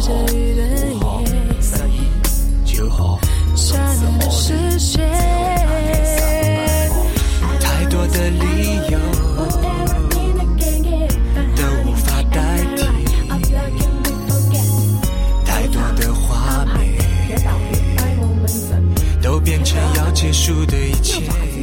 着雨的夜，杀人的视线， 太多的理由都无法代替，太多的画面都变成要结束的一切。